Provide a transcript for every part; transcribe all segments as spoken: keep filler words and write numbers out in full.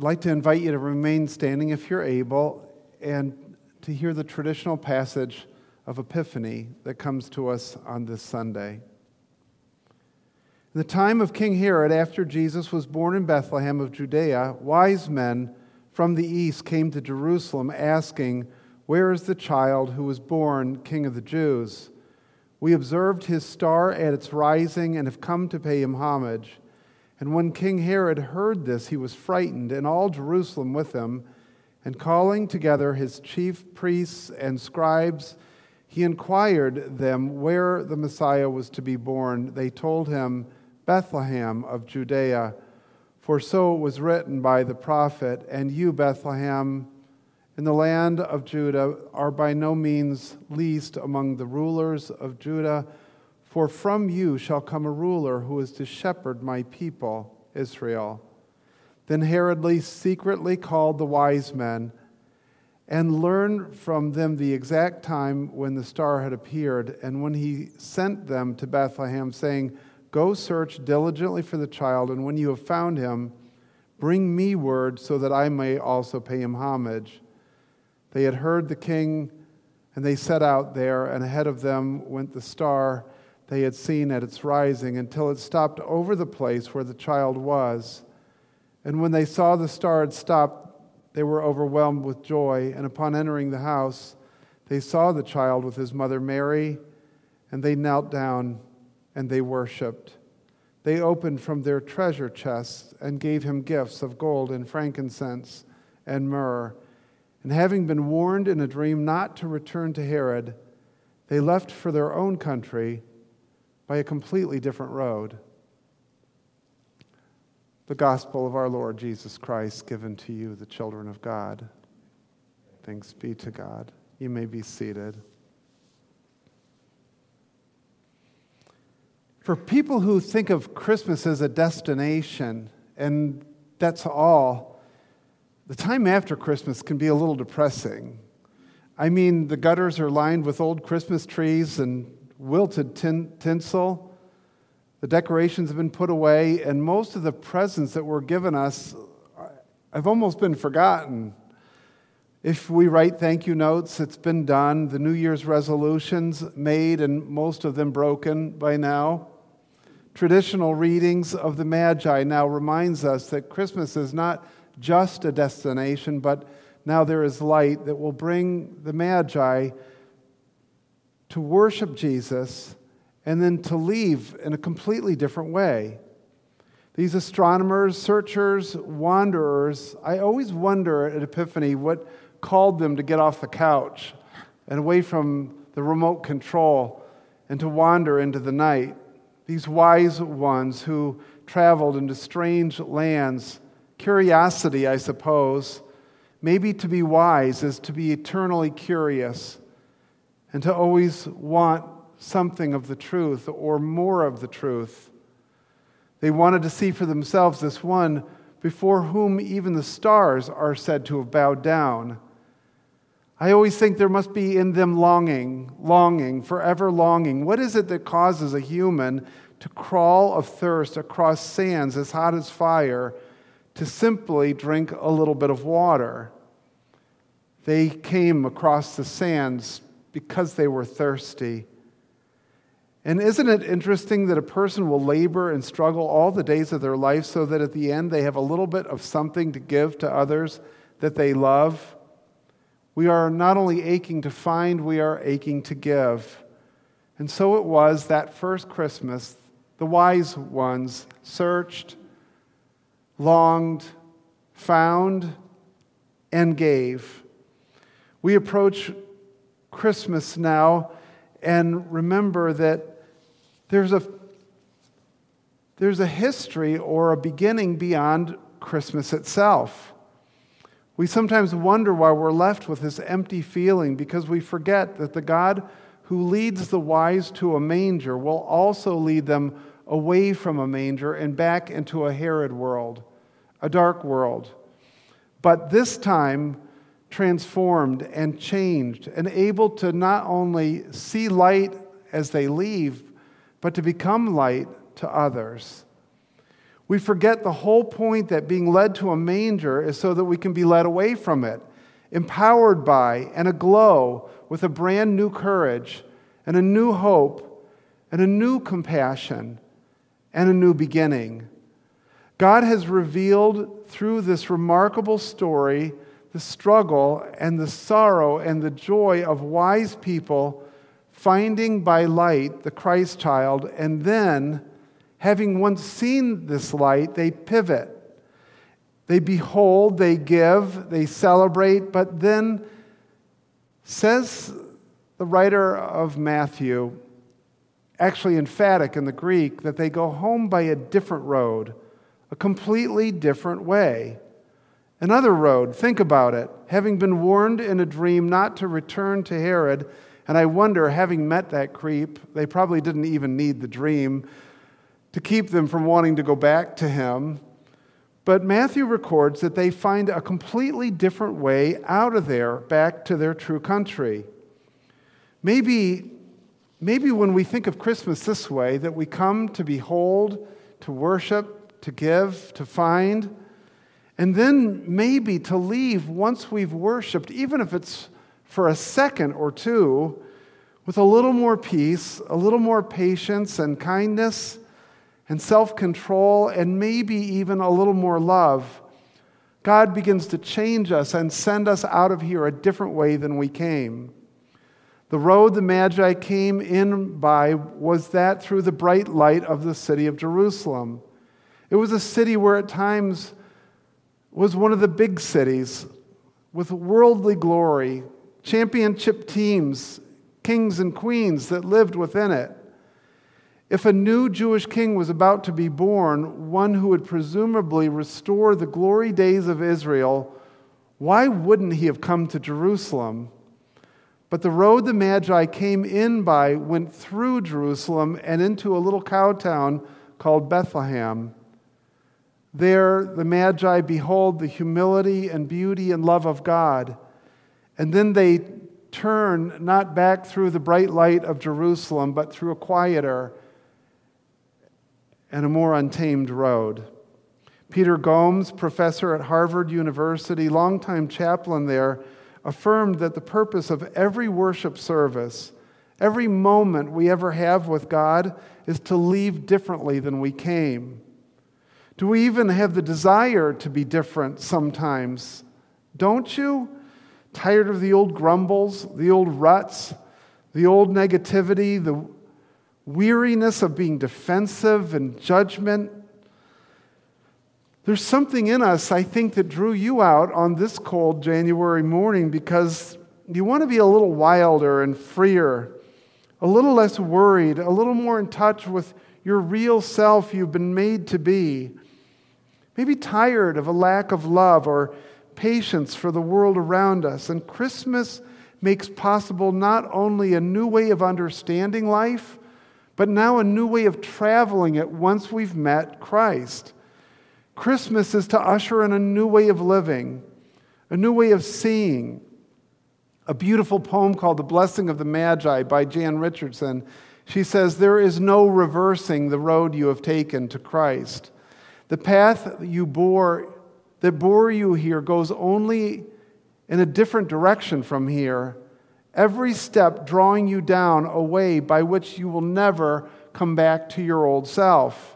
I'd like to invite you to remain standing if you're able and to hear the traditional passage of Epiphany that comes to us on this Sunday. In the time of King Herod, after Jesus was born in Bethlehem of Judea, wise men from the east came to Jerusalem asking, "Where is the child who was born King of the Jews? We observed his star at its rising and have come to pay him homage." And when King Herod heard this, he was frightened, and all Jerusalem with him. And calling together his chief priests and scribes, he inquired them where the Messiah was to be born. They told him, "Bethlehem of Judea, for so it was written by the prophet, and you, Bethlehem, in the land of Judah, are by no means least among the rulers of Judah, for from you shall come a ruler who is to shepherd my people, Israel." Then Herod secretly called the wise men and learned from them the exact time when the star had appeared. And when he sent them to Bethlehem, saying, "Go search diligently for the child, and when you have found him, bring me word so that I may also pay him homage." They had heard the king, and they set out there, and ahead of them went the star they had seen at its rising, until it stopped over the place where the child was. And when they saw the star had stopped, they were overwhelmed with joy. And upon entering the house, they saw the child with his mother Mary, and they knelt down and they worshipped. They opened from their treasure chests and gave him gifts of gold and frankincense and myrrh. And having been warned in a dream not to return to Herod, they left for their own country by a completely different road. The gospel of our Lord Jesus Christ, given to you, the children of God. Thanks be to God. You may be seated. For people who think of Christmas as a destination, and that's all, the time after Christmas can be a little depressing. I mean, the gutters are lined with old Christmas trees and wilted tin- tinsel. The decorations have been put away, and most of the presents that were given us have almost been forgotten. If we write thank you notes, it's been done. The New Year's resolutions made, and most of them broken by now. Traditional readings of the Magi now reminds us that Christmas is not just a destination, but now there is light that will bring the Magi to worship Jesus and then to leave in a completely different way. These astronomers, searchers, wanderers, I always wonder at Epiphany what called them to get off the couch and away from the remote control and to wander into the night. These wise ones who traveled into strange lands, curiosity, I suppose. Maybe to be wise is to be eternally curious and to always want something of the truth or more of the truth. They wanted to see for themselves this one before whom even the stars are said to have bowed down. I always think there must be in them longing, longing, forever longing. What is it that causes a human to crawl of thirst across sands as hot as fire to simply drink a little bit of water? They came across the sands because they were thirsty. And isn't it interesting that a person will labor and struggle all the days of their life so that at the end they have a little bit of something to give to others that they love? We are not only aching to find, we are aching to give. And so it was that first Christmas, the wise ones searched, longed, found, and gave. We approach Christmas now and remember that there's a there's a history or a beginning beyond Christmas itself. We sometimes wonder why we're left with this empty feeling because we forget that the God who leads the wise to a manger will also lead them away from a manger and back into a Herod world, a dark world. But this time transformed and changed and able to not only see light as they leave, but to become light to others. We forget the whole point that being led to a manger is so that we can be led away from it, empowered by and aglow with a brand new courage and a new hope and a new compassion and a new beginning. God has revealed through this remarkable story the struggle and the sorrow and the joy of wise people finding by light the Christ child, and then, having once seen this light, they pivot. They behold, they give, they celebrate, but then, says the writer of Matthew, actually emphatic in the Greek, that they go home by a different road, a completely different way. Another road, think about it, having been warned in a dream not to return to Herod, and I wonder, having met that creep, they probably didn't even need the dream to keep them from wanting to go back to him. But Matthew records that they find a completely different way out of there, back to their true country. Maybe, maybe when we think of Christmas this way, that we come to behold, to worship, to give, to find, and then maybe to leave once we've worshiped, even if it's for a second or two, with a little more peace, a little more patience and kindness and self-control, and maybe even a little more love. God begins to change us and send us out of here a different way than we came. The road the Magi came in by was that through the bright light of the city of Jerusalem. It was a city where at times was one of the big cities with worldly glory, championship teams, kings and queens that lived within it. If a new Jewish king was about to be born, one who would presumably restore the glory days of Israel, why wouldn't he have come to Jerusalem? But the road the Magi came in by went through Jerusalem and into a little cow town called Bethlehem. There, the Magi behold the humility and beauty and love of God. And then they turn not back through the bright light of Jerusalem, but through a quieter and a more untamed road. Peter Gomes, professor at Harvard University, longtime chaplain there, affirmed that the purpose of every worship service, every moment we ever have with God, is to leave differently than we came. Do we even have the desire to be different sometimes? Don't you? Tired of the old grumbles, the old ruts, the old negativity, the weariness of being defensive and judgment? There's something in us, I think, that drew you out on this cold January morning because you want to be a little wilder and freer, a little less worried, a little more in touch with your real self you've been made to be. Maybe tired of a lack of love or patience for the world around us. And Christmas makes possible not only a new way of understanding life, but now a new way of traveling it once we've met Christ. Christmas is to usher in a new way of living, a new way of seeing. A beautiful poem called The Blessing of the Magi by Jan Richardson. She says, "There is no reversing the road you have taken to Christ. The path you bore, that bore you here goes only in a different direction from here, every step drawing you down a way by which you will never come back to your old self.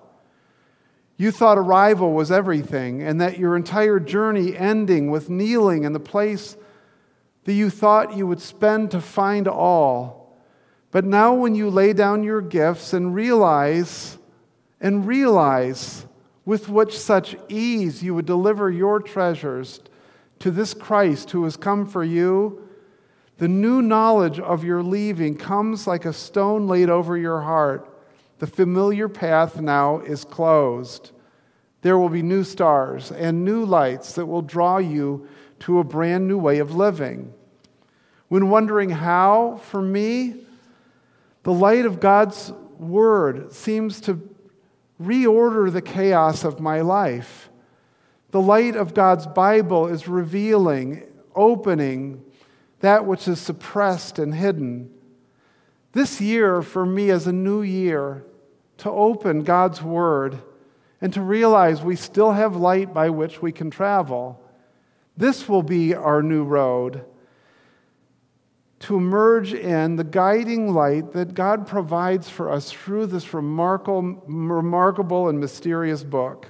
You thought arrival was everything, and that your entire journey ending with kneeling in the place that you thought you would spend to find all. But now when you lay down your gifts and realize, and realize with which such ease you would deliver your treasures to this Christ who has come for you, the new knowledge of your leaving comes like a stone laid over your heart. The familiar path now is closed. There will be new stars and new lights that will draw you to a brand new way of living." When wondering how, for me, the light of God's Word seems to reorder the chaos of my life. The light of God's Bible is revealing, opening that which is suppressed and hidden. This year, for me, is a new year to open God's Word and to realize we still have light by which we can travel. This will be our new road, to emerge in the guiding light that God provides for us through this remarkable, remarkable and mysterious book.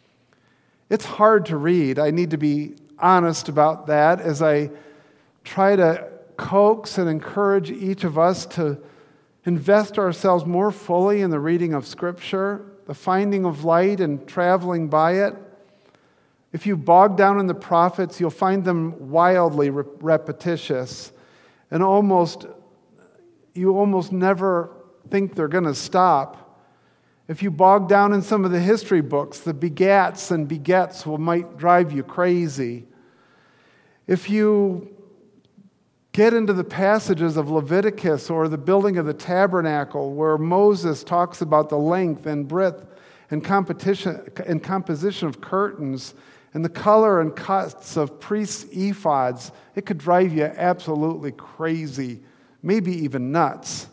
It's hard to read. I need to be honest about that as I try to coax and encourage each of us to invest ourselves more fully in the reading of Scripture, the finding of light and traveling by it. If you bog down in the prophets, you'll find them wildly re- repetitious, and almost you almost never think they're going to stop. If you bog down in some of the history books, the begats and begets will might drive you crazy. If you get into the passages of Leviticus or the building of the tabernacle, where Moses talks about the length and breadth and competition and composition of curtains and the color and cuts of priests' ephods, it could drive you absolutely crazy, maybe even nuts.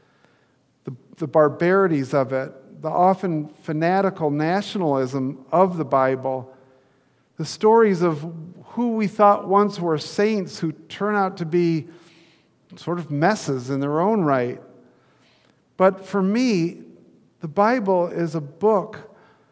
The, the barbarities of it, the often fanatical nationalism of the Bible, the stories of who we thought once were saints who turn out to be sort of messes in their own right. But for me, the Bible is a book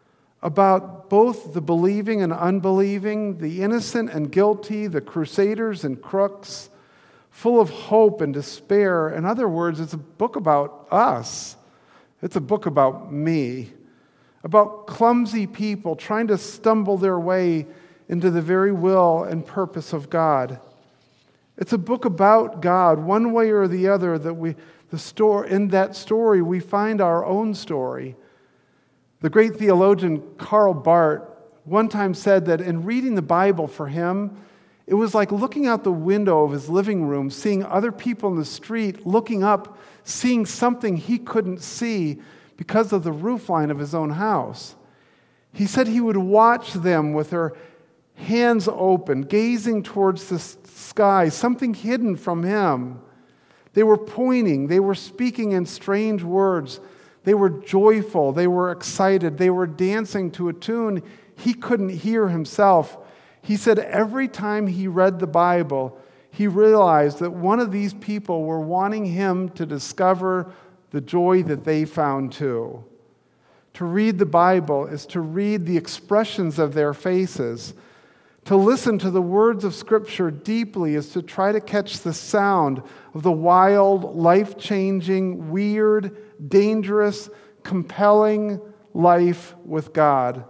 about both the believing and unbelieving, the innocent and guilty, the crusaders and crooks, full of hope and despair. In other words, it's a book about us. It's a book about me, about clumsy people trying to stumble their way into the very will and purpose of God. It's a book about God, one way or the other, that we the story in that story we find our own story. The great theologian Karl Barth one time said that in reading the Bible for him, it was like looking out the window of his living room, seeing other people in the street, looking up, seeing something he couldn't see because of the roofline of his own house. He said he would watch them with their hands open, gazing towards the sky, something hidden from him. They were pointing, they were speaking in strange words. They were joyful, they were excited, they were dancing to a tune he couldn't hear himself. He said every time he read the Bible, he realized that one of these people were wanting him to discover the joy that they found too. To read the Bible is to read the expressions of their faces. To listen to the words of Scripture deeply is to try to catch the sound of the wild, life-changing, weird, dangerous, compelling life with God.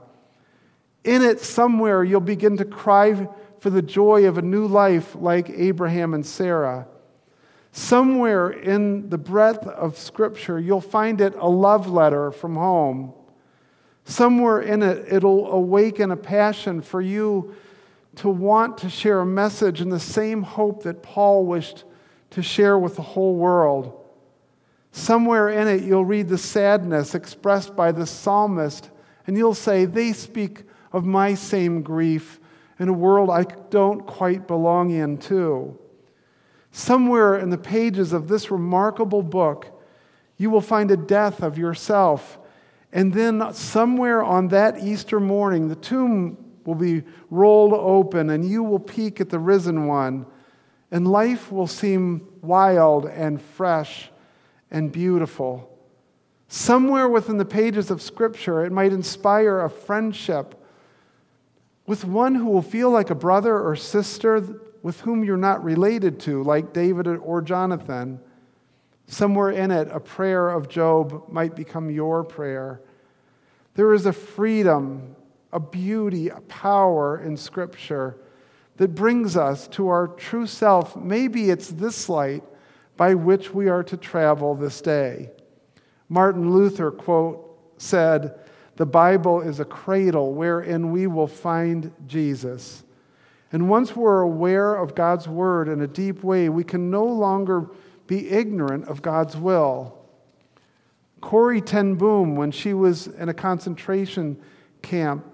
In it, somewhere, you'll begin to cry for the joy of a new life like Abraham and Sarah. Somewhere in the breadth of Scripture, you'll find it a love letter from home. Somewhere in it, it'll awaken a passion for you to want to share a message in the same hope that Paul wished to share with the whole world. Somewhere in it, you'll read the sadness expressed by the psalmist, and you'll say, they speak of my same grief in a world I don't quite belong in too. Somewhere in the pages of this remarkable book, you will find a death of yourself, and then somewhere on that Easter morning, the tomb will be rolled open, and you will peek at the risen one, and life will seem wild and fresh and beautiful. Somewhere within the pages of Scripture, it might inspire a friendship with one who will feel like a brother or sister with whom you're not related to, like David or Jonathan. Somewhere in it, a prayer of Job might become your prayer. There is a freedom, a beauty, a power in Scripture that brings us to our true self. Maybe it's this light by which we are to travel this day. Martin Luther, quote, said, "The Bible is a cradle wherein we will find Jesus." And once we're aware of God's Word in a deep way, we can no longer be ignorant of God's will. Corrie ten Boom, when she was in a concentration camp,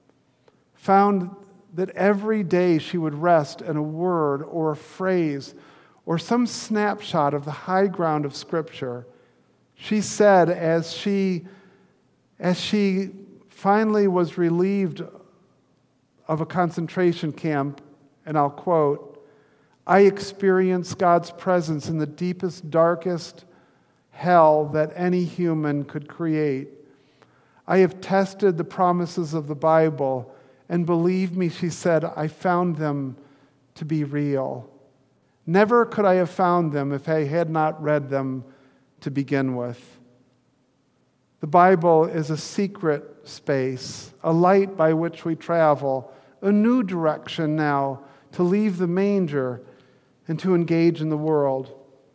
found that every day she would rest in a word or a phrase or some snapshot of the high ground of Scripture. She said as she, as she finally was relieved of a concentration camp, and I'll quote, "I experienced God's presence in the deepest, darkest hell that any human could create. I have tested the promises of the Bible, and believe me," she said, "I found them to be real. Never could I have found them if I had not read them to begin with." The Bible is a secret space, a light by which we travel, a new direction now to leave the manger and to engage in the world.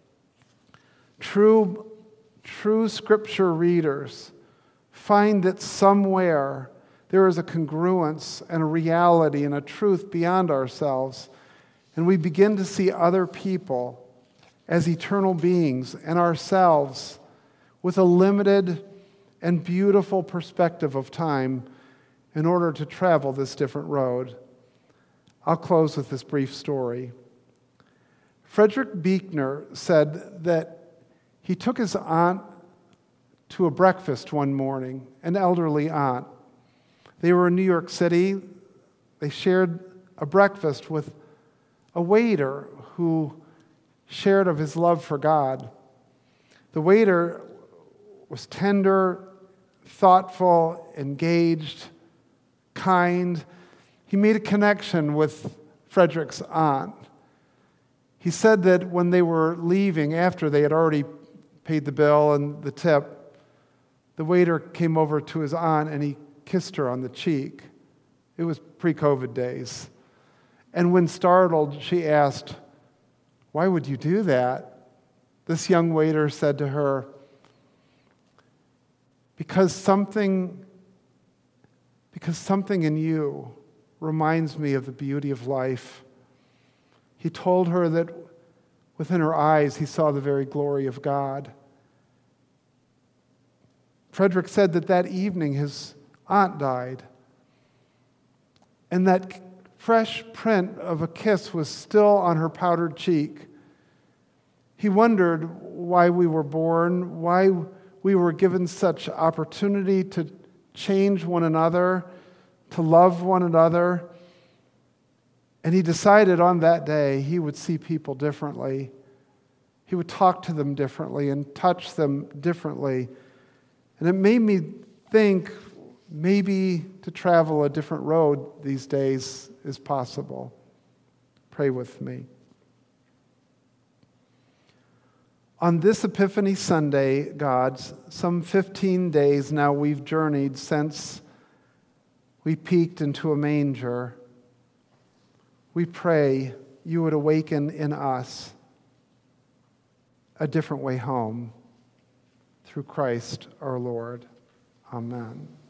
True, true Scripture readers find that somewhere there is a congruence and a reality and a truth beyond ourselves, and we begin to see other people as eternal beings and ourselves with a limited and beautiful perspective of time in order to travel this different road. I'll close with this brief story. Frederick Buechner said that he took his aunt to a breakfast one morning, an elderly aunt. They were in New York City. They shared a breakfast with a waiter who shared of his love for God. The waiter was tender, thoughtful, engaged, kind. He made a connection with Frederick's aunt. He said that when they were leaving, after they had already paid the bill and the tip, the waiter came over to his aunt and he kissed her on the cheek. It was pre-COVID days. And when startled, she asked, "Why would you do that?" This young waiter said to her, because something, because something in you reminds me of the beauty of life." He told her that within her eyes he saw the very glory of God. Frederick said that that evening his aunt died, and that fresh print of a kiss was still on her powdered cheek. He wondered why we were born, why we were given such opportunity to change one another, to love one another. And he decided on that day he would see people differently. He would talk to them differently and touch them differently. And it made me think maybe to travel a different road these days is possible. Pray with me. On this Epiphany Sunday, God's, some fifteen days now we've journeyed since we peeked into a manger. We pray you would awaken in us a different way home through Christ our Lord. Amen.